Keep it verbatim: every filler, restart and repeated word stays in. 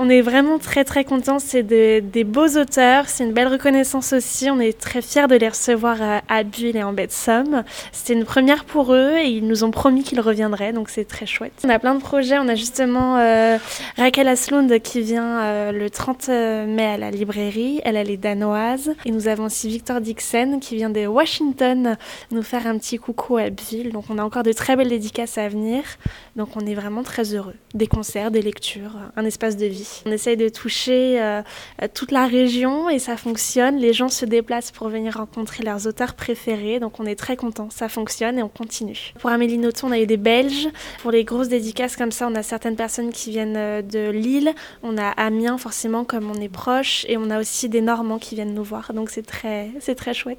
On est vraiment très très contents, c'est de, des beaux auteurs, c'est une belle reconnaissance aussi, on est très fiers de les recevoir à Bulle et en baie de Somme. C'était une première pour eux et ils nous ont promis qu'ils reviendraient, donc c'est très chouette. On a plein de projets, on a justement euh, Raquel Aslund qui vient euh, le trente mai à la librairie, elle, elle est danoise. Et nous avons aussi Victor Dixon qui vient de Washington nous faire un petit coucou à Bulle, donc on a encore de très belles dédicaces à venir, donc on est vraiment très heureux. Des concerts, des lectures, un espace de vie. On essaye de toucher euh, toute la région et ça fonctionne. Les gens se déplacent pour venir rencontrer leurs auteurs préférés, donc on est très contents. Ça fonctionne et on continue. Pour Amélie Nothomb, on a eu des Belges. Pour les grosses dédicaces comme ça, on a certaines personnes qui viennent de Lille. On a Amiens, forcément, comme on est proche. Et on a aussi des Normands qui viennent nous voir, donc c'est très, c'est très chouette.